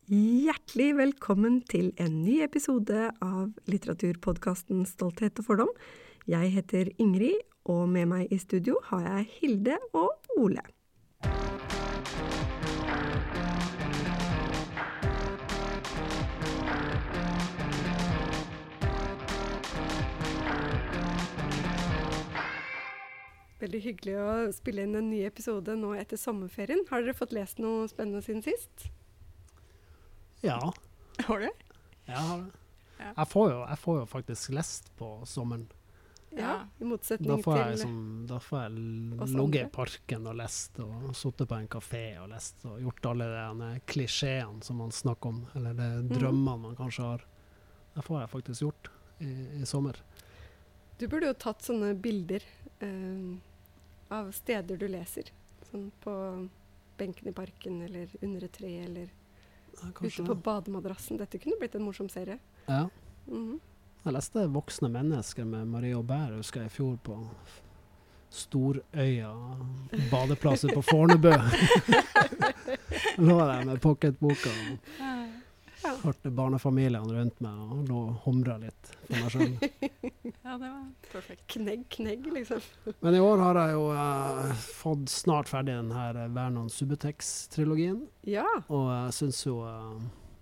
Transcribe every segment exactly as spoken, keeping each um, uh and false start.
Hjertelig velkommen til en ny episode av litteraturpodcasten Stolthet og fordom. Jeg heter Ingrid, og med meg i studio har jeg Hilde og Ole. Veldig hyggelig å spille inn en ny episode nå etter sommerferien. Har dere fått lest noe spennende siden sist? Ja. Har du? Jeg har det. Ja. Jeg, får jo, jeg får jo faktisk lest på sommeren. Ja, i motsetning da får jeg, til... som, da får jeg oss ligget andre. i parken og lest, og sittet på en kafé og lest, og gjort alle de klisjéene som man snakker om, eller de drømmene man kanskje har. Det får jeg faktisk gjort i, i sommer. Du burde jo tatt sånne bilder eh, av steder du leser. Sånn på benken i parken, eller under et tre, eller Ja, ute på bademadrassen. Dette kunne blitt en morsom serie. Ja. Mhm. Jeg leste Voksne mennesker med Marie Aubert, husker jeg i fjor på Storøya badeplass ute på Fornebu. Lå der med pocketboka og Ja. hørte barnefamiliene rundt meg og lå og humret litt for meg selv. Ja, det var perfekt. Knegg, knegg, liksom. Men i år har jeg jo uh, fått snart ferdig den her uh, Vernon Subutex-trilogien, Ja. og jeg synes jo uh,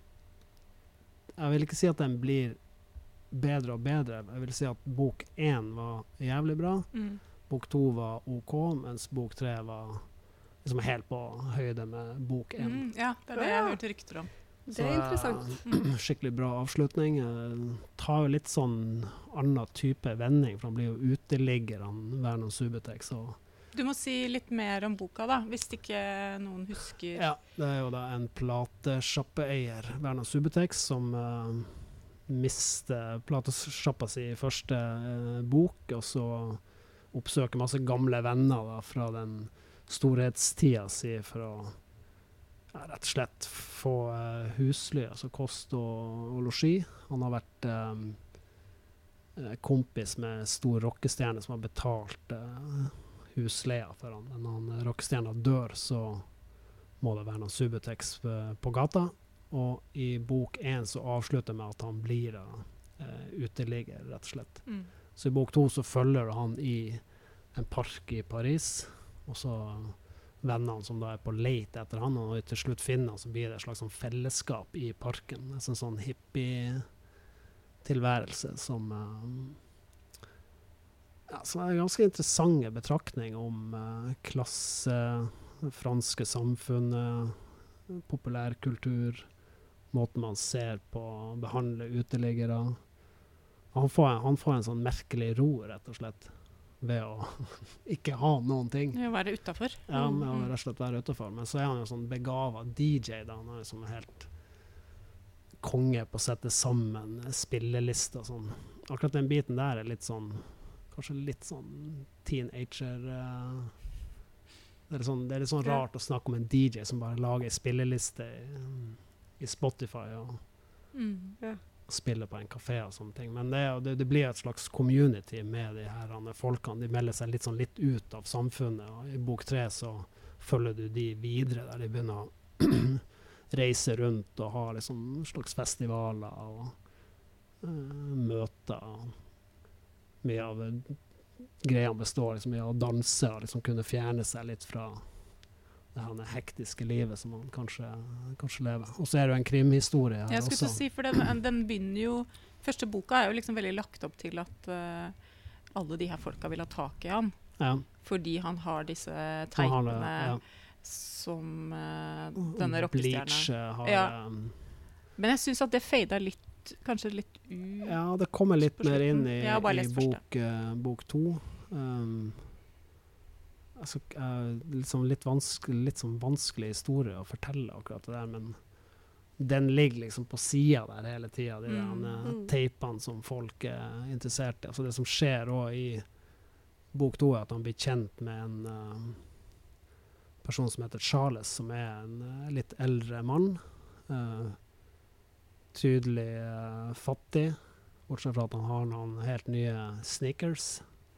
jeg vil ikke si at den blir bedre og bedre. Jeg vil si at bok én var jævlig bra, Mm. bok to var ok, mens bok tre var liksom helt på høyde med bok én. Mm, ja, det er det jeg har hørt rykter om. Det er interessant. uh, skikkelig bra avslutning. Uh, tar jo litt sånn annen type vending, for han blir jo uteligger, han Vernon Subutex. Og Du må si litt mer om boka da, hvis ikke noen husker. ja, det er jo da en platesjappeeier, Vernon Subutex, som uh, mister platesjappa si i første uh, bok, og så oppsøker masse gamle venner da, fra den storhetstida si for å ja, rett og slett få uh, husly, altså kost og, og logi. Han har vært um, kompis med stor rockestjerne som har betalt uh, husleia for han. Men når han rockestjerna dør, så må det være noen Subutex uh, på gata. Og i bok én så avslutter med at han blir uh, uteligger, rett og slett. Mm. Så i bok to så følger han i en park i Paris, og så vennene som da er på leit etter han, og til slutt finner han, så blir det et slags sånn fellesskap i parken. En sånn, sånn hippie-tilværelse som uh, ja, som er en ganske interessante betraktning om uh, klasse, franske samfunnet, populærkultur, måten man ser på å behandle uteliggere. Han får, han får en sånn merkelig ro, rett og slett, ved å ikke ha noen ting. Det å være utenfor. Ja, med å rett og slett være utenfor. Men så er han jo sånn begavet D J da. Han er jo som helt konge på å sette sammen spillelister og sånn. Akkurat den biten der er litt sånn, kanskje litt sånn teenager. Uh, det er sånn, det er litt sånn rart å snakke om en D J som bare lager spilleliste i, i Spotify og Mm. Ja. spiller på en kafé og sånne ting. Men det, er, det, det blir et slags community med de her andre folkene. De melder seg litt sånn litt ut av samfunnet, og i bok tre så følger du de videre, der de begynner å reise rundt og ha liksom slags festivaler og uh, møter. Og mye av greia består liksom i å danse og liksom kunne fjerne seg litt fra det her hektiske livet som man kanskje, kanskje lever. Og så er det jo en krimhistorie her Jeg skulle også. til å si, for den, den begynner jo, første boka er jo liksom veldig lagt opp til at uh, alle de her folka vil ha tak i han, Ja. fordi han har disse Han har teipene det, ja. som uh, denne rockestjerna. Bleach uh, har Ja. um, Men jeg synes at det fader litt, kanskje litt u... Ja, det kommer litt på mer slutten. inn i, Jeg har bare i lest første. bok, uh, bok to. Um, altså, uh, litt, sånn, litt, vanskelig, litt sånn vanskelig historie å fortelle akkurat det der, men den ligger liksom på siden der hele tiden, de Mm. der, uh, Mm. teipene som folk er interessert i. Altså det som skjer også i bok to er at han blir kjent med en uh, person som heter Charles, som er en uh, litt eldre mann. Uh, tydelig uh, fattig, bortsett fra at han har noen helt nye sneakers.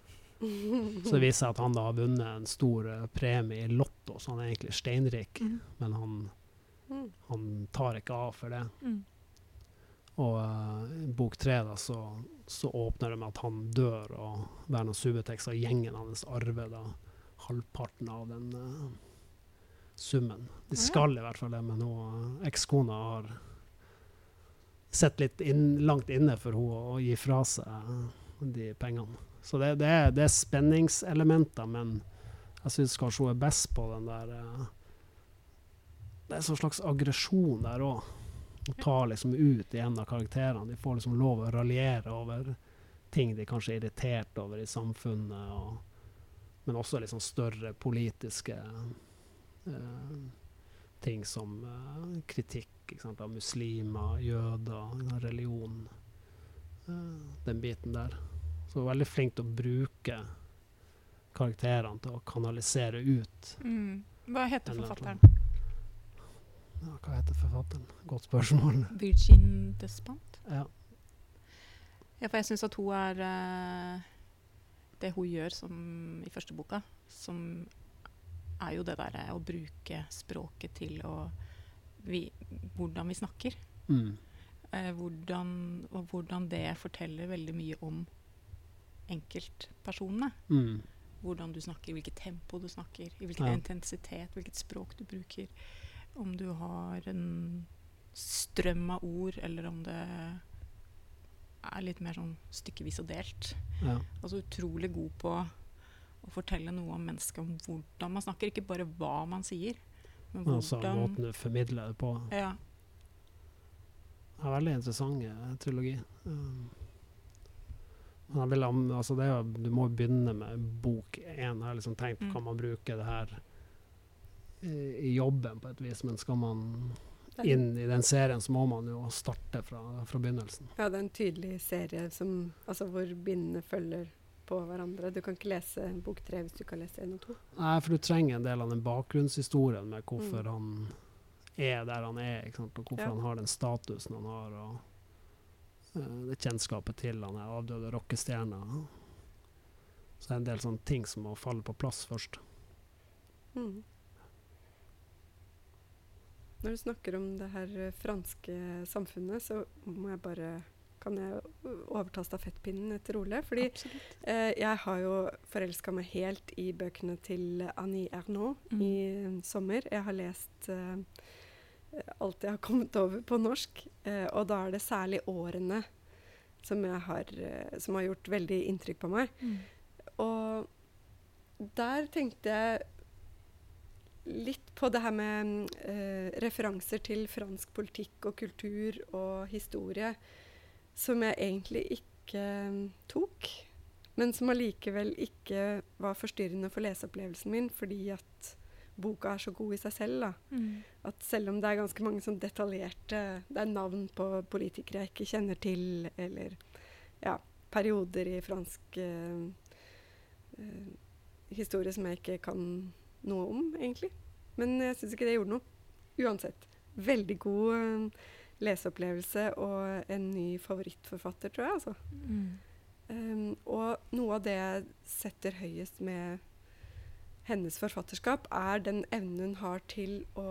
Så det viser seg at han da har vunnet en stor uh, premie i lotto, så han er egentlig steinrik. Mm. Men han Mm. Han tar ikke av for det. Mm. Og uh, i bok tre da, så, så åpner det med at han dør, og Werner Subutex og gjengen hans arver da halvparten av den uh, summen. De skal i hvert fall det, men hun, ekskona har sett litt inn, langt inne for henne å gi fra seg uh, de pengene. Så det, det, er, det er spenningselementer, men jeg synes kanskje hun er best på den der uh, det er en slags aggresjon der også. Hun tar liksom ut i en av karakterene. De får liksom lov å raljere over ting de kanskje er irritert over i samfunnet, og, men også liksom større politiske uh, ting som uh, kritikk, ikke sant, av muslimer, jøder, religion. Uh, den biten der. Så hun er veldig flink til å bruke karakterene til å kanalisere ut. Mm. Hva heter en forfatteren? Ja, hva heter forfatteren? Godt spørsmål. Virginie Despentes? Ja. Ja, for jeg synes at hun er uh, det hun gjør som i første boka, som er jo det der å bruke språket til å vi, hvordan vi snakker. Mm. Uh, hvordan, og hvordan det forteller veldig mye om enkeltpersonene. Mm. Hvordan du snakker, hvilket tempo du snakker, i hvilken Ja. intensitet, hvilket språk du bruker. Om du har en strøm av ord, eller om det er litt mer sånn stykkevis og delt. Ja. Altså utrolig god på å fortelle noe om mennesket, om hvordan man snakker, ikke bare hva man sier, men Altså hvordan... måten du formidler det på. Ja. Det er veldig interessant eh, trilogi. Um, men jeg vil, am- altså det er, jo- du må jo begynne med bok én. Jeg har liksom tenkt, Mm. kan man bruke det her i, i jobben på et vis, men skal man inn i den serien, så må man jo starte fra, fra begynnelsen. Ja, det er en tydelig serie som, altså, hvor bindene følger på hverandre. Du kan ikke lese bok tre hvis du ikke har lest en og to. Nei, for du trenger en del av den bakgrunnshistorien med hvorfor Mm. han er der han er, ikke sant? Og hvorfor Ja. han har den statusen han har, og eh, det kjennskapet til han er avdøde rockestjerner. Så det er en del sånne ting som må falle på plass først. Mm. Når du snakker om det her eh, franske samfunnet, så må jeg bare, kan jeg overta stafettpinnen etter Ole, fordi Absolutt. eh, jeg har jo forelsket meg helt i bøkene til Annie Ernaux Mm. i eh, sommer. Jeg har lest eh, alt jeg har kommet over på norsk, eh, og da er det særlig årene som, jeg har, eh, som har gjort veldig inntrykk på meg. Mm. Og der tenkte jeg litt på det her med eh, referanser til fransk politikk og kultur og historie, som jeg egentlig ikke eh, tok, men som allikevel ikke var forstyrrende for leseopplevelsen min, fordi at boka er så god i seg selv. Da. Mm. At selv om det er ganske mange sånn detaljerte, det er navn på politikere jeg ikke kjenner til, eller ja, perioder i fransk eh, eh, historie som jeg ikke kan noe om, egentlig. Men jeg synes ikke det gjorde noe. Uansett. Veldig god uh, leseopplevelse og en ny favorittforfatter, tror jeg. Altså. Mm. Um, og noe av det jeg setter høyest med hennes forfatterskap, er den evnen hun har til å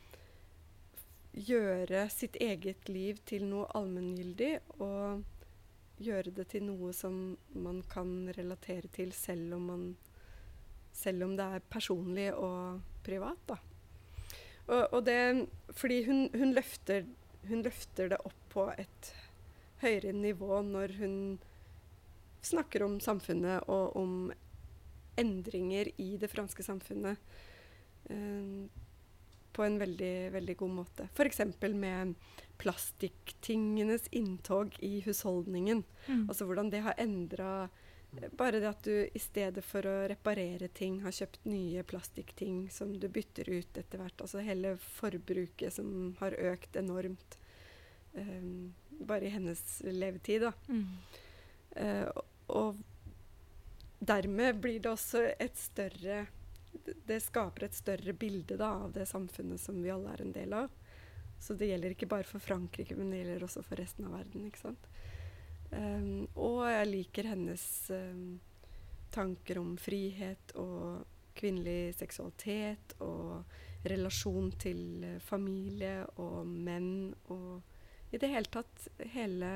gjøre sitt eget liv til noe allmenngyldig, og gjøre det til noe som man kan relatere til, selv om man selv om det er personlig og privat, da. Og, og det, fordi hun, hun, løfter, hun løfter det opp på et høyere nivå når hun snakker om samfunnet og om endringer i det franske samfunnet eh, på en veldig, veldig god måte. For eksempel med plastikktingenes inntog i husholdningen. Mm. Altså hvordan det har endret. Bare det at du i stedet for å reparere ting har kjøpt nye plastikkting som du bytter ut etter hvert. Altså hele forbruket som har økt enormt um, bare i hennes levetid. Da. Mm. Uh, og, og dermed blir det også et større det, det skaper et større bilde da, av det samfunnet som vi alle er en del av. Så det gjelder ikke bare for Frankrike, men det gjelder også for resten av verden, ikke sant? Um, og jeg liker hennes um, tanker om frihet og kvinnelig seksualitet og relasjon til eh, familie og menn og i det hele tatt hele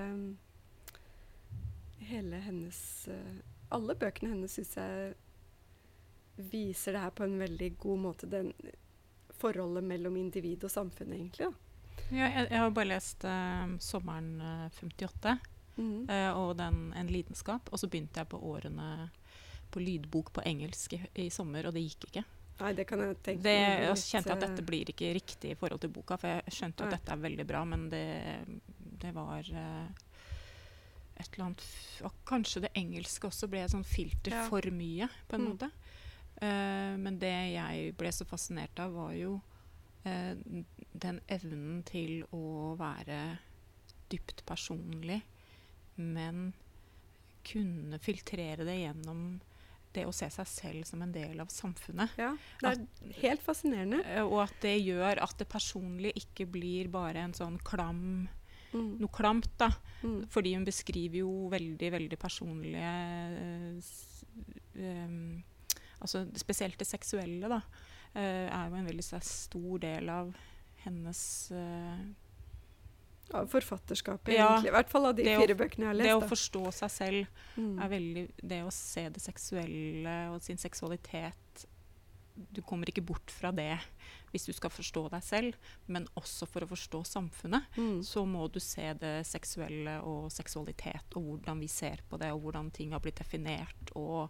hele hennes eh, alle bøkene hennes synes jeg viser det her på en veldig god måte, den forholdet mellom individ og samfunn egentlig. Da. Ja, jeg, jeg har bare lest uh, Sommeren uh, femtiåtte Mm. uh, og den En lidenskap, og så begynte jeg på årene på lydbok på engelsk i, i sommer, og det gikk ikke. Nei, det kan jeg tenke Det, meg jeg litt, kjente at eh, dette blir ikke riktig i forhold til boka, for jeg skjønte jo at Nei. dette er veldig bra, men det, det var uh, et eller annet f og kanskje det engelske også ble et sånn filter Ja. for mye, på en Mm. måte. Uh, men det jeg ble så fascinert av, var jo uh, den evnen til å være dypt personlig, men kunne filtrere det gjennom det å se seg selv som en del av samfunnet. Ja, det er helt fascinerende. Uh, og at det gjør at det personlige ikke blir bare en sånn klam, Mm. noe klamt, da. Mm. Fordi hun beskriver jo veldig, veldig personlige uh, s- um, altså spesielt det seksuelle, da, uh, er jo en veldig så stor del av hennes uh, Av forfatterskapet, Ja, egentlig. I hvert fall av de det å- fire bøkene jeg har Det å lest. da. forstå seg selv Mm. er veldig Det å se det seksuelle og sin seksualitet. Du kommer ikke bort fra det hvis du skal forstå deg selv, men også for å forstå samfunnet. Mm. Så må du se det seksuelle og seksualitet, og hvordan vi ser på det, og hvordan ting har blitt definert, og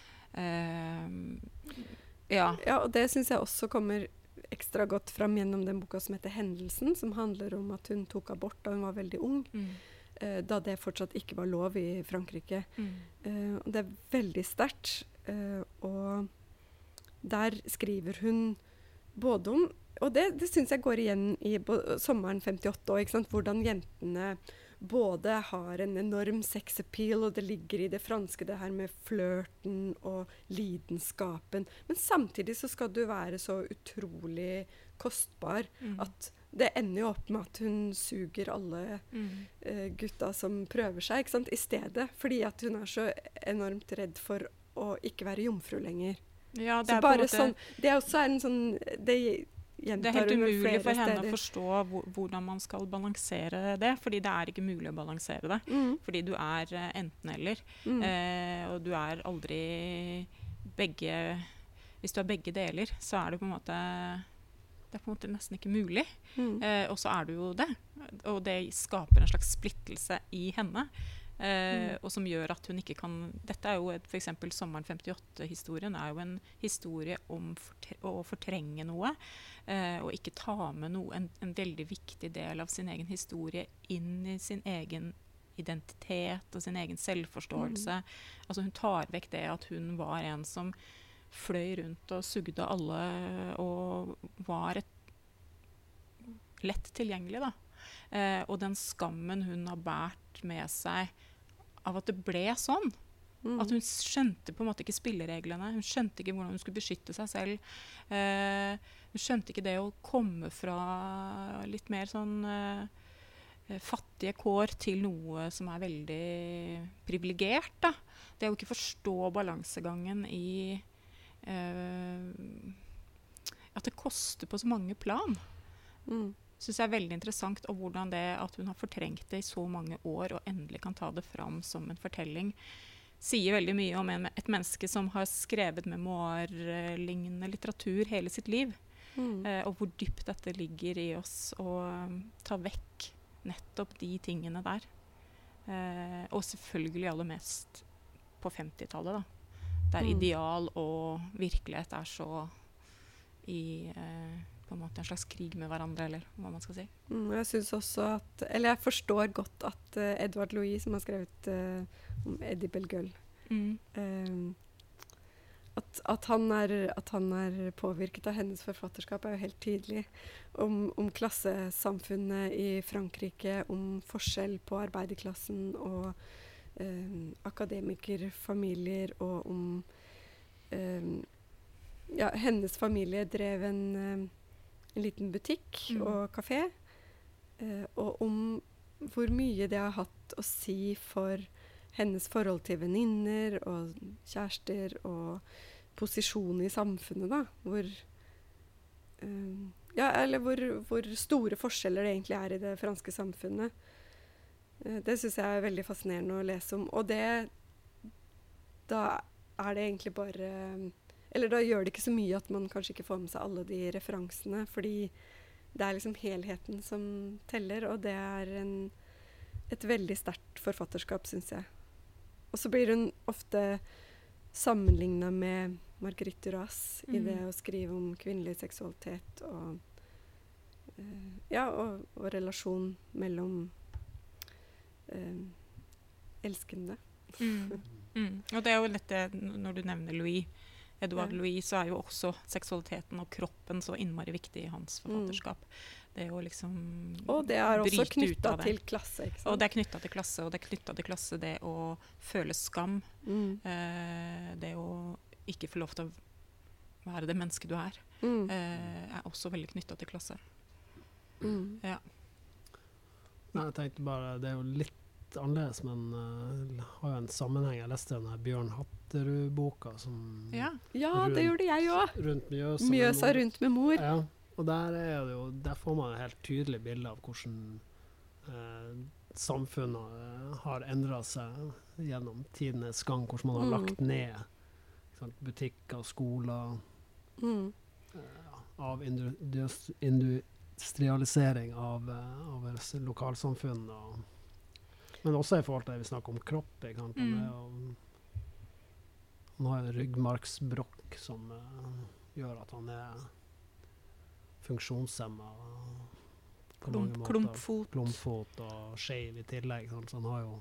ehm, ja. Ja, og det synes jeg også kommer ekstra godt fram gjennom den boka som heter Hendelsen, som handler om at hun tok abort da hun var veldig ung, Mm. eh, da det fortsatt ikke var lov i Frankrike. Mm. Eh, og det er veldig sterkt. Eh, og der skriver hun både om, og det, det synes jeg går igjen i bo, Sommeren femtiåtte også, ikke sant? Hvordan jentene både har en enorm sexappeal, og det ligger i det franske det her med flørten og lidenskapen, men samtidig så skal du være så utrolig kostbar Mm. at det ender jo opp med at hun suger alle Mm. eh, gutta som prøver seg, ikke sant, i stedet, fordi at hun er så enormt redd for å ikke være jomfru lenger. Ja, det Så er på en bare måte sånn, det også er en sånn, det gjentar Det er helt hun vel umulig flere for henne steder. å forstå hvor, hvordan man skal balansere det, fordi det er ikke mulig å balansere det. Mm, Fordi du er eh, enten-eller, mm, eh, og du er aldri begge Hvis du er begge deler, så er det på en måte Det er på en måte nesten ikke mulig. mm, Eh, og så er du jo det. Og det skaper en slags splittelse i henne. Eh, Mm. Og som gjør at hun ikke kan Dette er jo et, for eksempel Sommeren femtiåtte-historien er jo en historie om fortre å fortrenge noe. Eh, og ikke ta med noe, en, en veldig viktig del av sin egen historie inn i sin egen identitet og sin egen selvforståelse. Altså hun tar vekk det at hun var en som fløy rundt og sugde alle og var et lett tilgjengelig, da. Eh, og den skammen hun har båret med seg av at det ble sånn. mm. At hun skjønte på en måte ikke spillereglene. Hun skjønte ikke hvordan hun skulle beskytte seg selv. Eh, hun skjønte ikke det å komme fra litt mer sånn eh, fattige kår til noe som er veldig privilegert, da. Det å ikke forstå balansegangen i eh, at det koster på så mange plan. Mm. Synes jeg er veldig interessant, og hvordan det at hun har fortrengt det i så mange år og endelig kan ta det fram som en fortelling, sier veldig mye om en, et menneske som har skrevet memoarlignende litteratur hele sitt liv, Mm. eh, og hvor dypt dette ligger i oss å um, ta vekk nettopp de tingene der. Eh, og selvfølgelig aller mest på femtitallet, da. Der Mm. ideal og virkelighet er så i eh, på en måte en slags krig med hverandre, eller hva man skal si. Mm, jeg synes også at, eller jeg forstår godt at uh, Edvard Louis, som har skrevet uh, om Eddie Bellegueule, Mm. um, at, at, han er, at han er påvirket av hennes forfatterskap er jo helt tydelig. Om, om klassesamfunnet i Frankrike, om forskjell på arbeiderklassen og um, akademikerfamilier, og om um, ja, hennes familie drev en, um, en liten butikk Mm. og kafé, uh, og om hvor mye det har hatt å si for hennes forhold til venninner og kjærester og posisjon i samfunnet, da, hvor um, ja, eller hvor, hvor store forskjeller det egentlig er i det franske samfunnet. Uh, det synes jeg er veldig fascinerende å lese om. Og det, da er det egentlig bare, eller da gjør det ikke så mye at man kanskje ikke får med seg alle de referansene, fordi det er liksom helheten som teller, og det er en, et veldig sterkt forfatterskap, synes jeg. Og så blir hun ofte sammenlignet med Marguerite Duras mm. i det å skrive om kvinnelig seksualitet og, uh, ja, og, og relasjon mellom uh, elskende. Mm. Mm. Og det er jo lett det, når du nevner Louis, Edouard ja. Louis, så er jo også seksualiteten og kroppen så innmari viktig i hans forfatterskap. Mm. Det er jo liksom og det er også knyttet til klasse, ikke sant? Og det er knyttet til klasse, og det er knyttet til klasse det å føle skam. Mm. Eh, det å ikke få lov til å være det mennesket du er, mm. eh, er også veldig knyttet til klasse. Mm. Ja. Nei, jeg tenkte bare, det er jo litt annerledes, men uh, har jo en sammenheng. Jeg leste denne Bjørn Hatterud-boka som ja. ja, rundt, det gjorde jeg jo. Rundt Mjøsa. Mjøsa rundt med mor. Ja, og der, er det jo, der får man et helt tydelig bilde av hvordan uh, samfunnet uh, har endret seg gjennom tidenes gang, hvordan man har mm. lagt ned butikker, skoler, mm. uh, av indu industrialisering av, uh, av lokalsamfunn, og, men også i forhold til det vi snakker om kropp. Mm. Han, han har en ryggmargsbrokk som uh, gjør at han er funksjonshemmet. Klump, klumpfot. Klumpfot og skeiv i tillegg. Sant? Så han har jo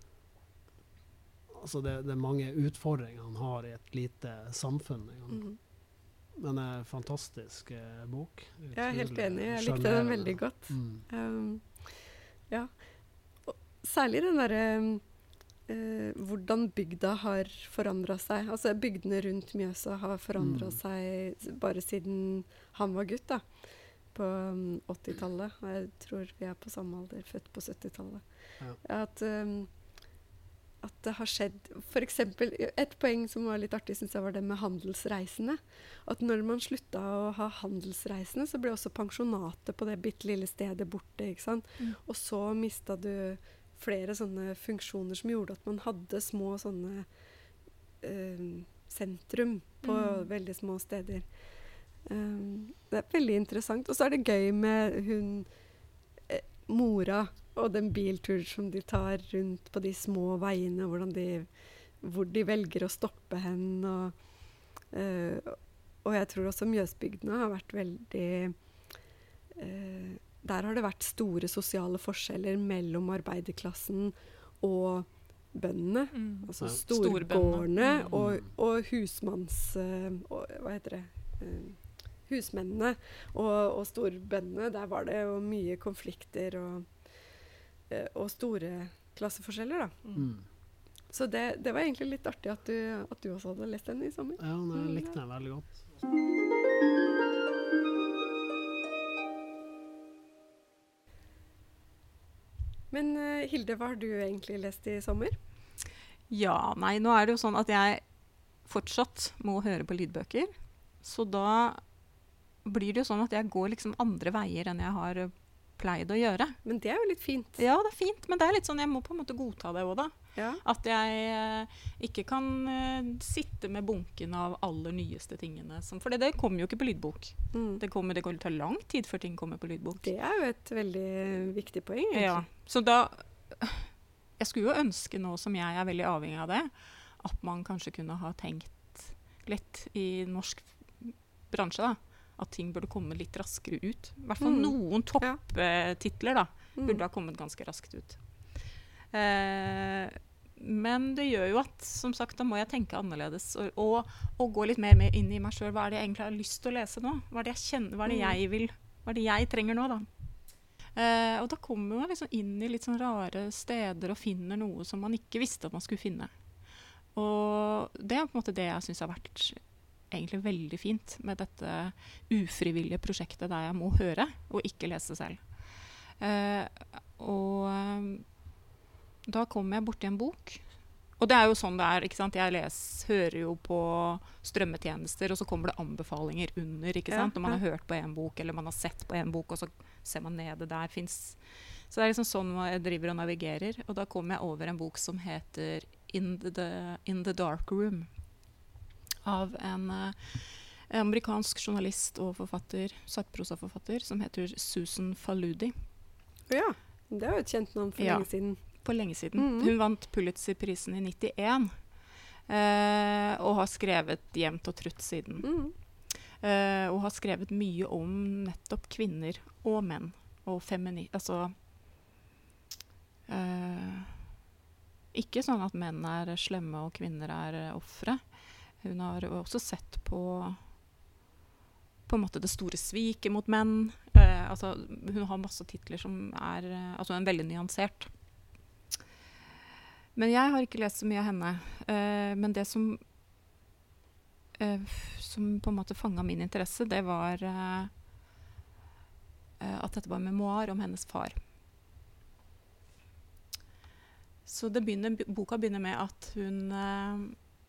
altså det, det er mange utfordringer han har i et lite samfunn. Mm. Men det er en fantastisk eh, bok. Jeg er helt enig, jeg likte den veldig godt. Mm. Um, ja. Og særlig den der uh, hvordan bygda har forandret seg. Altså bygdene rundt Mjøsa har forandret mm. seg bare siden han var gutt da, på um, åttitallet. Jeg tror vi er på samme alder, født på syttitallet. Ja. At um, at det har skjedd, for eksempel, et poeng som var litt artig, synes jeg var det med handelsreisene. At når man sluttet å ha handelsreisene, så ble også pensjonatet på det bittelille stedet borte, ikke sant? Mm. Og så mistet du flere sånne funksjoner som gjorde at man hadde små sånne uh, sentrum på mm. veldig små steder. Um, det er veldig interessant. Og så er det gøy med hun, eh, mora, og den biltur som de tar rundt på de små veiene, de, hvor de velger å stoppe hen. Og, uh, og jeg tror også Mjøsbygdene har vært veldig uh, der har det vært store sosiale forskjeller mellom arbeiderklassen og bøndene. Mm. Altså storgårdene mm. og, og husmanns... Uh, og, hva heter det? Uh, husmennene og, og storbøndene. Der var det jo mye konflikter og og store klasseforskjeller da. Mm. Så det, det var egentlig litt artig at du, at du også hadde lest den i sommer. Ja, jeg likte den veldig godt. Men uh, Hilde, hva har du egentlig lest i sommer? Ja, nei, nå er det jo sånn at jeg fortsatt må høre på lydbøker. Så da blir det jo sånn at jeg går liksom andre veier enn jeg har pleid å gjøre. Men det er jo litt fint. Ja, det er fint, men det er litt sånn, jeg må på en måte godta det også da. Ja. At jeg eh, ikke kan eh, sitte med bunken av aller nyeste tingene. Som, for det, det kommer jo ikke på lydbok. Mm. Det, kommer, det går ta lang tid før ting kommer på lydbok. Det er jo et veldig viktig poeng, egentlig. Ja, så da, jeg skulle jo ønske nå som jeg er veldig avhengig av det, at man kanskje kunne ha tenkt litt i norsk bransje da, at ting burde komme litt raskere ut. I hvert fall mm. noen topptitler da, mm. burde ha kommet ganske raskt ut. Eh, men det gjør jo at, som sagt, da må jeg tenke annerledes, og, og, og gå litt mer med inn i meg selv. Hva er det jeg egentlig har lyst til å lese nå? Hva er det jeg kjenner, hva er det jeg vil, hva er det jeg trenger nå da? Eh, og da kommer man liksom inn i litt sånn rare steder og finner noe som man ikke visste at man skulle finne. Og det er på en måte det jeg synes har vært egentlig veldig fint med dette ufrivillige prosjektet der jeg må høre og ikke lese selv. Eh, og eh, da kom jeg bort til en bok og det er jo sånn det er, ikke sant? Jeg les, hører jo på strømmetjenester, og så kommer det anbefalinger under, ikke sant? Når man har hørt på en bok, eller man har sett på en bok, og så ser man ned det der finnes. Så det er liksom sånn jeg driver og navigerer. Og da kom jeg over en bok som heter In the, In the Dark Room, av en uh, amerikansk journalist og forfatter, sakprosaforfatter, som heter Susan Faludi. Ja, det er jo et kjent navn for ja. lenge siden. På lenge siden. Mm. Hun vant Pulitzer-prisen i nittien, eh, og har skrevet jevnt og trutt siden. Mm. Eh, og har skrevet mye om nettopp kvinner og menn, og femini... Altså, eh, ikke sånn at menn er slemme og kvinner er offre. Hun har også sett på på en måte det store sviket mot menn. Eh, altså, hun har masse titler som er altså en veldig nyansert. Men jeg har ikke lest så mye av henne. Uh, men det som, uh, som på en måte fanget min interesse, det var uh, uh, at dette var en memoar om hennes far. Så det begynner, boka begynner med at hun uh,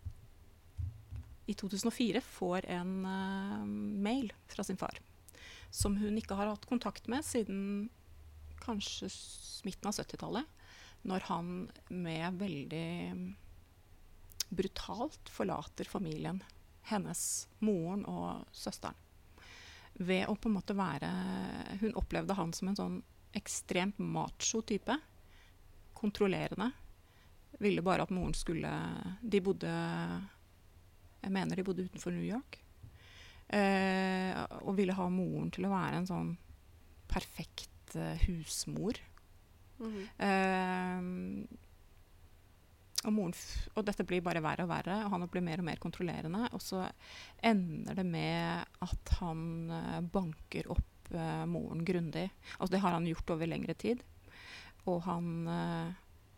i to tusen og fire får en uh, mail fra sin far, som hun ikke har hatt kontakt med siden kanskje midten av syttitallet. Når han med veldig brutalt forlater familien, hennes, moren og søsteren. Ved å på en måte være, hun opplevde han som en sånn ekstremt macho type, kontrollerende. Ville bare at moren skulle, de bodde, jeg mener de bodde utenfor New York, eh, og ville ha moren til å være en sånn perfekt eh, husmor. Mm. Uh, og, moren f- og dette blir bare verre og verre, og han blir mer og mer kontrollerende, og så ender det med at han uh, banker opp uh, moren grundig. Altså det har han gjort over lengre tid, og han uh,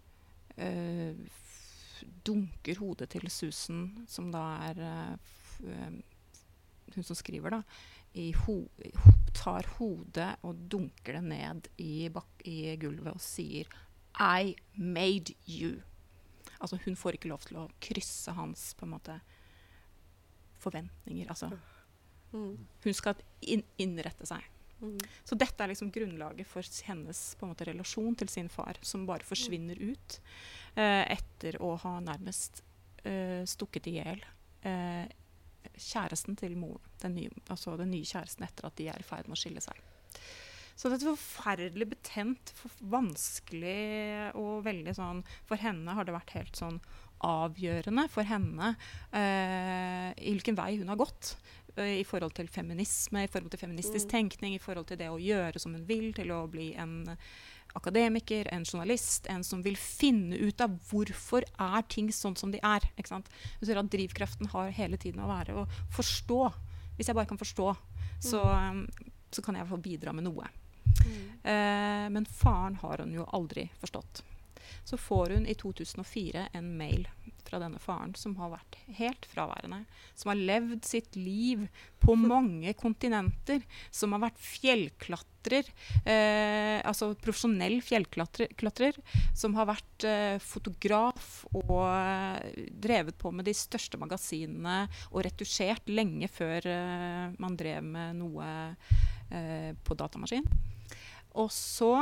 uh, f- dunker hodet til Susan, som da er uh, f- uh, hun som skriver da, i ho- tar hodet og dunker det ned i, bak- i gulvet og sier I made you. Altså hun får ikke lov til å krysse hans på en måte forventninger. Altså mm. hun skal inn- innrette seg. Mm. Så dette er liksom grunnlaget for hennes på en måte relasjon til sin far, som bare forsvinner ut eh, etter å ha nærmest eh, stukket i hjel eh, kjæresten til moren, den nye, altså den nye kjæresten etter at de er i ferd med å skille seg. Så det er forferdelig betent, for vanskelig og veldig sånn, for henne har det vært helt sånn avgjørende for henne eh, i hvilken vei hun har gått eh, i forhold til feminisme, i forhold til feministisk mm. tenkning, i forhold til det å gjøre som hun vil, til å bli en akademiker, en journalist, en som vil finne ut av hvorfor er ting sånn som de er. Ikke sant? Du ser at drivkraften har hele tiden å være å forstå. Hvis jeg bare kan forstå, så, um, så kan jeg i hvert fall bidra med noe. Mm. Eh, men faren har hun jo aldri forstått. Så får hun i to tusen og fire en mail fra denne faren som har vært helt fraværende, som har levd sitt liv på mange kontinenter, som har vært fjellklatrer, eh, altså profesjonell fjellklatrer, som har vært eh, fotograf og eh, drevet på med de største magasinene og retusjert lenge før eh, man drev med noe eh, på datamaskin. Og så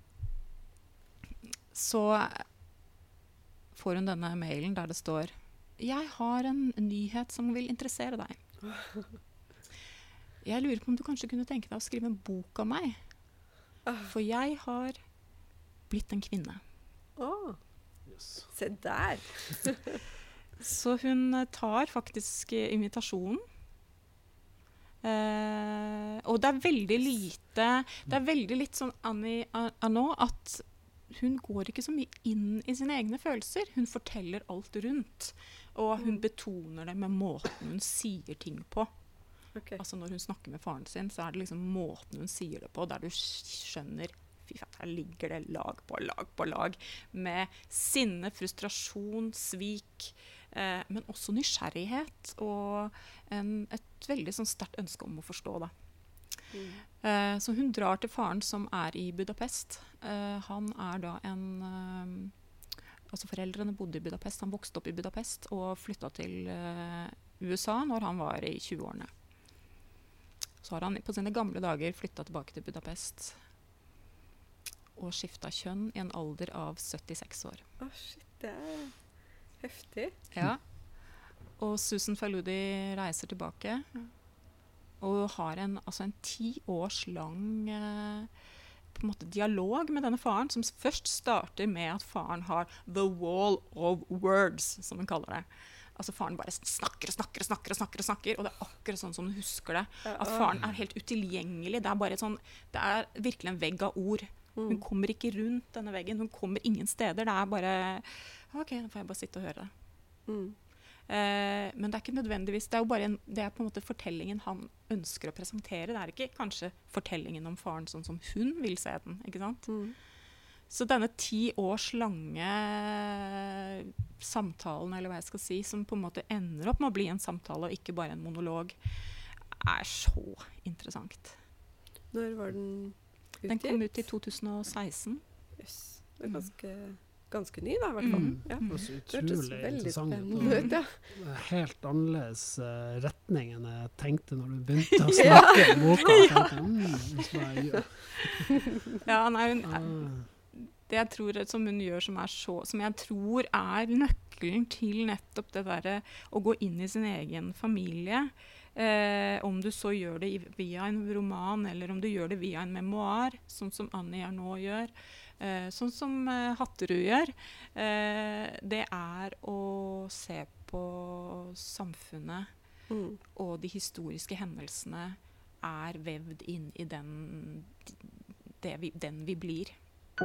så får hun denne mailen der det står «Jeg har en nyhet som vil interessere deg. Jeg lurer på om du kanskje kunne tenke deg å skrive en bok av meg. For jeg har blitt en kvinne.» Åh, yes. Se der! Så hun tar faktisk invitasjonen. Eh, og det er veldig lite, det er veldig litt sånn Annie Ernaux at hun går ikke så mye inn i sine egne følelser. Hun forteller alt rundt. Og hun betoner det med måten hun sier ting på. Okay. Altså når hun snakker med faren sin, så er det liksom måten hun sier det på, der du skjønner, fy faen, her ligger det lag på lag på lag, med sinne, frustrasjon, svik, eh, men også nysgjerrighet, og en, et veldig sånn sterkt ønske om å forstå det. Mm. Uh, så hun drar til faren som er i Budapest. Uh, han er da en uh, altså foreldrene bodde i Budapest. Han vokste opp i Budapest og flyttet til uh, U S A når han var i tjue-årene. Så har han på sine gamle dager flyttet tilbake til Budapest og skiftet kjønn i en alder av syttiseks år. Å, oh, shit, det er heftig. Ja. Og Susan Faludi reiser tilbake og har en, altså en ti års lang eh, på en måte dialog med denne faren, som først starter med at faren har the wall of words, som han kaller det. Altså faren bare snakker og snakker og snakker og snakker, og snakker, og det er akkurat sånn som du husker det. At faren er helt utilgjengelig. Det er bare sånn, det er virkelig en vegg av ord. Hun kommer ikke rundt denne veggen, hun kommer ingen steder. Det er bare, ok, nå får jeg bare sitte og høre det. Mm. Eh, men det er ikke nødvendigvis, det er jo bare en, det er på en måte fortellingen han ønsker å presentere. Det er ikke kanskje fortellingen om faren sånn som hun vil se den, ikke sant? Mm. Så denne ti års lange samtalen, eller hva jeg skal si, som på en måte ender opp med å bli en samtale og ikke bare en monolog, er så interessant. Når var den utgitt? Den kom ut i to tusen og seksten. Yes. Det er ganske, ganske ny da, i hvert fall. Mm. Ja. Det var så utrolig interessant. Ut, ja. Helt annerledes uh, retning enn jeg tenkte når du begynte å snakke om boka. Ja. Mm, ja, nei, hun er, det jeg tror som hun gjør som er så, som jeg tror er nøkkelen til nettopp det der å gå inn i sin egen familie, eh, om du så gjør det via en roman, eller om du gjør det via en memoir, sånn som Annie Ernaux gjør, eh, sånn som eh, Hatterud gjør, eh, det er å se på samfunnet, mm. og de historiske hendelsene er vevd inn i den, det vi, den vi blir.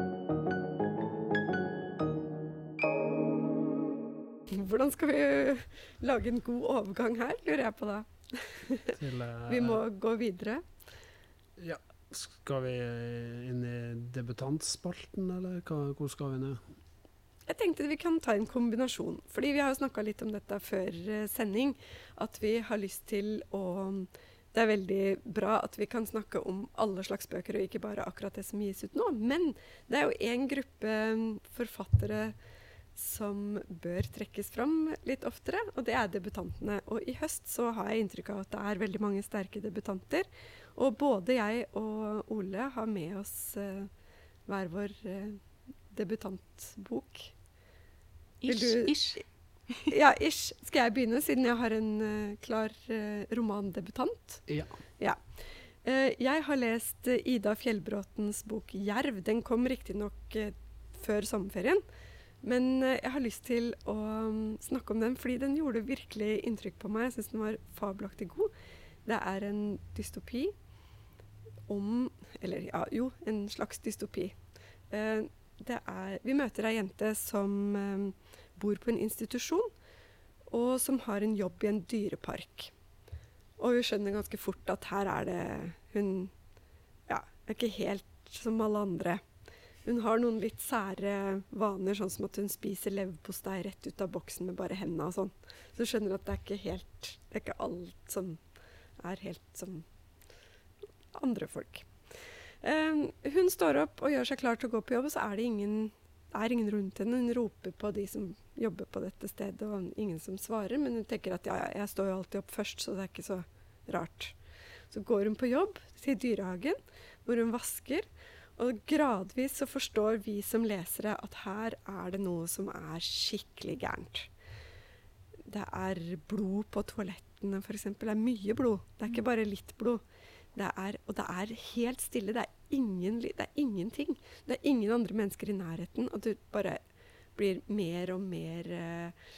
Hvordan skal vi lage en god overgang her, lurer jeg på da. Til, uh, vi må gå videre. Ja, skal vi inn i debutantspalten, eller hva, hvor skal vi nå? Jeg tenkte vi kan ta en kombinasjon, fordi vi har jo snakket litt om dette før uh, sending, at vi har lyst til å... Det er veldig bra at vi kan snakke om alle slags bøker, og ikke bare akkurat det som gis ut nå. Men det er jo en gruppe forfattere som bør trekkes fram litt oftere, og det er debutantene. Og i høst så har jeg inntrykk av at det er veldig mange sterke debutanter. Og både jeg og Ole har med oss uh, hver vår uh, debutantbok. Ish, du, ish. Ja, ish. Skal jeg begynne, siden jeg har en uh, klar uh, romandebutant? Ja. Ja. Uh, jeg har lest uh, Ida Fjellbråtens bok Jerv. Den kom riktig nok uh, før sommerferien. Men uh, jeg har lyst til å um, snakke om den, fordi den gjorde virkelig inntrykk på meg. Jeg synes den var fabelaktig god. Det er en dystopi om, eller ja, jo, en slags dystopi. Uh, det er, vi møter ei jente som... Um, bor på en institusjon, og som har en jobb i en dyrepark. Og hun skjønner ganske fort at her er det hun, ja, er ikke helt som alle andre. Hun har noen litt sære vaner, sånn som at hun spiser leverpostei rett ut av boksen med bare hendene og sånn. Så hun skjønner at det er ikke helt, det er ikke alt som er helt som andre folk. Um, hun står opp og gjør seg klar til å gå på jobb, og så er det ingen Det er ingen rundt henne. Hun roper på de som jobber på dette stedet, og ingen som svarer. Men hun tenker at ja, jeg står jo alltid opp først, så det er ikke så rart. Så går hun på jobb til dyrehagen, hvor hun vasker. Og gradvis så forstår vi som lesere at her er det noe som er skikkelig gærent. Det er blod på toalettene, for eksempel. Det er mye blod. Det er ikke bare litt blod. Det er, og det er helt stille. Det er, ingen, det er ingenting. Det er ingen andre mennesker i nærheten. Og du bare blir mer og mer eh,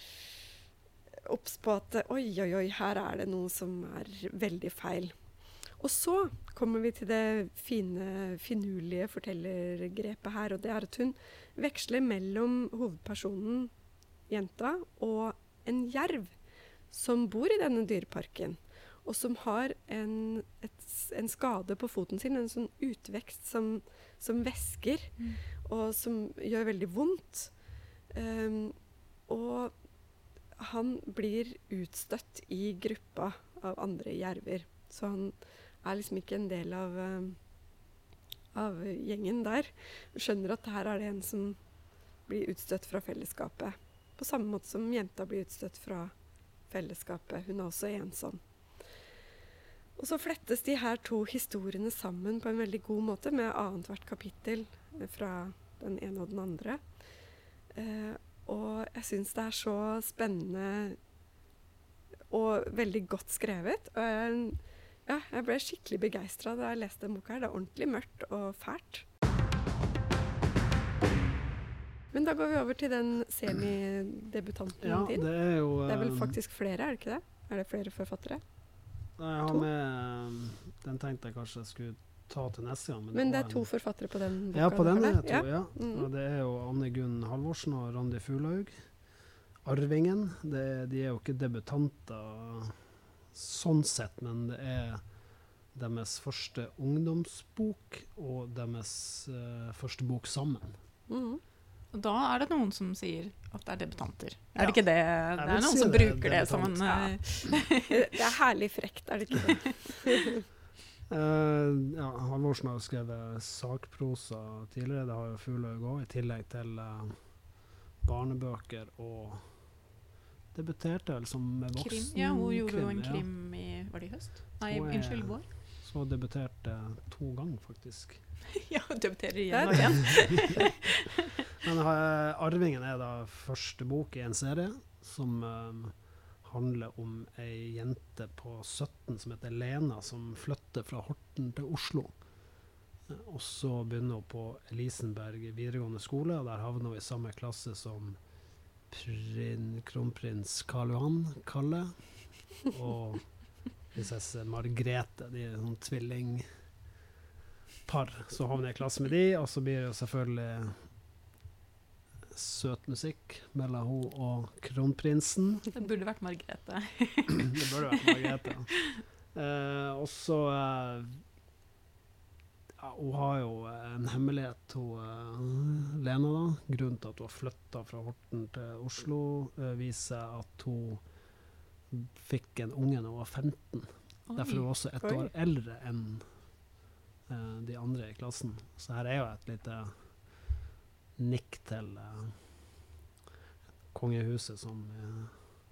obs på at oi, oi, oi, her er det noe som er veldig feil. Og så kommer vi til det fine, finurlige fortellergrepet her. Og det er at hun veksler mellom hovedpersonen, jenta, og en jerv som bor i denne dyreparken. Og som har en, et, en skade på foten sin, en sånn utvekst som, som væsker, mm. og som gjør veldig vondt. Um, og han blir utstøtt i gruppa av andre jerver. Så han er liksom ikke en del av, um, av gjengen der. Skjønner at her er det en som blir utstøtt fra fellesskapet. På samme måte som jenta blir utstøtt fra fellesskapet. Hun er også ensom. Og så flettes de her to historiene sammen på en veldig god måte, med annet hvert kapittel fra den ene og den andre. Eh, og jeg synes det er så spennende og veldig godt skrevet. Og jeg, ja, jeg ble skikkelig begeistret da jeg leste den boka her. Det er ordentlig mørkt og fælt. Men da går vi over til den semidebutanten Ja, din. det er jo Det er vel eh, faktisk flere, er det ikke det? Er det flere forfattere? Jeg har to? med Den tenkte jeg kanskje jeg skulle ta til neste gang. Men det var er to en- forfattere på den boka? Ja, på den du er har det der? to, ja. Mhm. Og det er jo Anne Gunn Halvorsen og Randi Fuglaug. Arvingen. Det, de er jo ikke debutanter sånn sett, men det er deres første ungdomsbok og deres uh, første bok sammen. Mhm. Og da er det noen som sier at det er debutanter. Ja. Er det ikke det? Det vil er noen si som det er bruker det som en debutant. eh, Det det er herlig frekt, er det ikke det? Uh, ja, Halvorsen har jo skrevet sakprosa tidligere, det har jo Fuglaug òg, i tillegg til uh, barnebøker, og debuterte vel som krim. voksen. Ja, hun gjorde jo en ja. krim i Var det i høst? Nei, Hun er- unnskyld, vår. Så debuterte to ganger, faktisk. Ja, hun debuterer Der. igjen og igjen. Men uh, Arvingen er da første bok i en serie som um, handler om ei jente på sytten som heter Lena, som flytter fra Horten til Oslo. Uh, og så begynner hun på Elisenberg videregående skole, og der havner hun i samme klasse som prin, kronprins Karl Johan Kalle og prinsesse Margrethe. De er sånn tvillingpar. Så havner jeg i klasse med de, og så blir det jo selvfølgelig søt musikk mellom hun og kronprinsen. Det burde vært Margrethe. Det burde vært Margrethe. Eh, og så eh, ja, hun har jo en hemmelighet, hun eh, Lena da. Grunnen til at hun har flyttet fra Horten til Oslo, eh, viser at hun fikk en unge når hun var femten. Derfor er hun også ett Oi. år eldre enn eh, de andre i klassen. Så her er jo et lite nikk til eh, kongehuset som eh,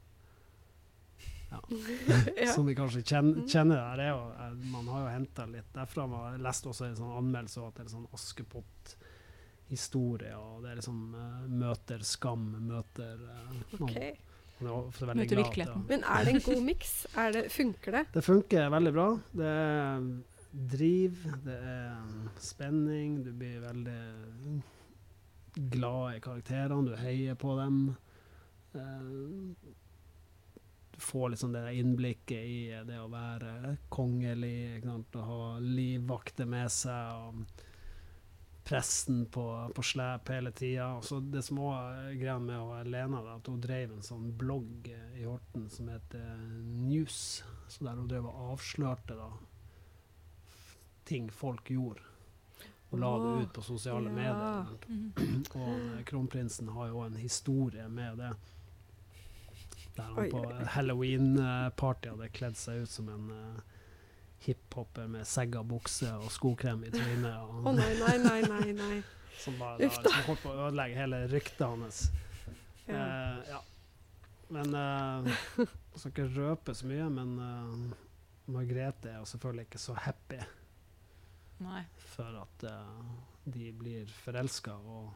ja, Ja. som vi kanskje kjenner, kjenner der. Er jo, eh, man har jo hentet litt derfra. Man har lest også en sånn anmeldelse at det er sånn Askepott-historie, og det er liksom eh, møter skam, møter eh, Ok. man er ofte veldig Møter glad virkeligheten. til Men er det en god miks? Er det, funker det? det funker veldig bra. Det er driv, det er spenning, du blir veldig glad i karakterene, du heier på dem. Uh, du får liksom det innblikket i det å være kongelig, ikke sant? Å ha livvakter med seg, og presten på, på slep hele tida. Og så det som også er greia med å Lena, da, at hun drev en sånn blogg i Horten som heter News, så der hun drev og avslørte da ting folk gjorde, og la det Åh, ut på sosiale ja. medier. Mhm. Og eh, kronprinsen har jo en historie med det. Der han Oi, på oi, oi. Halloween-party hadde kledd seg ut som en uh, hiphopper med segga bukse og skokrem i trynet. Å Og, nei, nei, nei, nei, nei. som bare da, Uff da. liksom, holdt på å ødelegge hele ryktet hans. Ja. Eh, ja. Men uh, jeg skal ikke røpe så mye, men uh, Margrethe er jo selvfølgelig ikke så happy Nei. for at uh, de blir forelska, og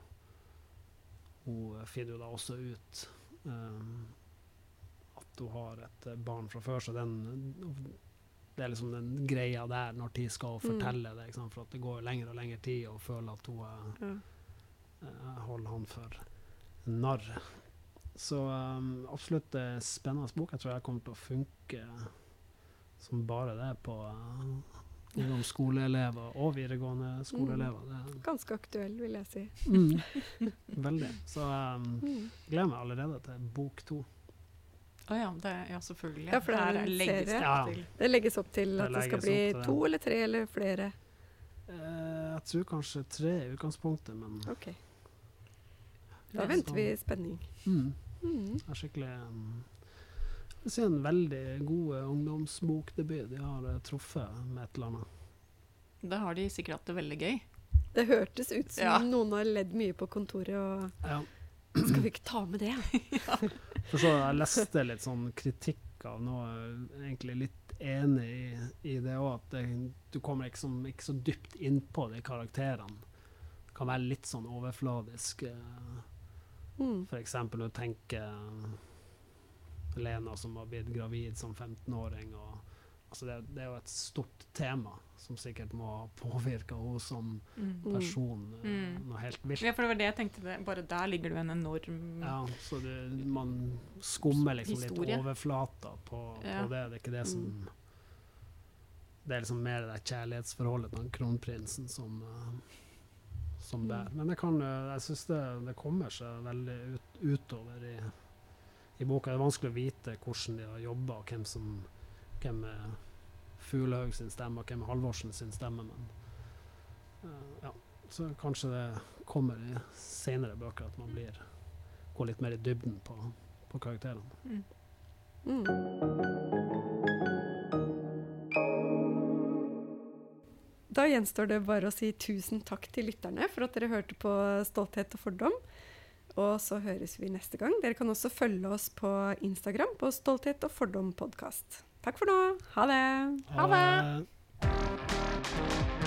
hun finner jo da også ut um, at hun har et uh, barn fra før, så den det er liksom den greia der når de skal fortelle det, ikke sant? For at det går lenger og lenger tid, og føler at hun uh, Ja. uh, holder han for narr. Så um, absolutt uh, spennende bok. Jeg tror jeg kommer til å funke som bare det på uh, ungdomsskoleelever og videregående skoleelever. Det, Ganske aktuell, vil jeg si. mm, veldig. Så um, Mm. gleder meg allerede til bok to. Å ja, det, ja, selvfølgelig. Ja, for det er Her en legges det serie. Ja. til. Det legges opp til Det at det skal legges bli opp til det. to eller tre eller flere. Eh, jeg tror kanskje tre i utgangspunktet, men Ok. Da Ja, venter så- vi i spenning. mm, Mm. det er skikkelig um, jeg vil si en veldig god eh, ungdomsbokdebut. De har uh, truffet med et eller annet. Da har de sikkert hatt det veldig gøy. Det hørtes ut som Ja. noen har ledd mye på kontoret og Ja. Skal vi ikke ta med det? For så jeg leste litt sånn kritikk av noe, egentlig litt enig i, i det også, at det, du kommer ikke, som, ikke så dypt inn på de karakterene. Det kan være litt sånn overfladisk. Mm. For eksempel å tenke Lena som var blitt gravid som femten-åring, og altså det, det er jo et stort tema som sikkert må påvirke henne som Mm. person Mm. noe helt vilt. Ja, for det var det jeg tenkte. Det. Bare der ligger det jo en enorm Ja, så det, man skummer liksom Historie. litt overflata på, Ja. på det. Det er ikke det som Mm. Det er liksom mer det der kjærlighetsforholdet til han kronprinsen som uh, som der. Men det kan, uh, jeg synes det, det kommer seg veldig ut, utover i, i boka. Det er vanskelig å vite hvordan de har jobbet, og hvem som hvem er Fuglhaug sin stemme, og hvem er Halvorsen sin stemme, men uh, ja. Så kanskje det kommer i senere bøker at man blir går litt mer i dybden på, på karakterene. mm. Mm. Da gjenstår det bare å si tusen takk til lytterne for at dere hørte på Stolthet og fordom. Og så høres vi neste gang. Dere kan også følge oss på Instagram på Stolthet og fordom podcast. Takk for nå. Ha det! Ha det!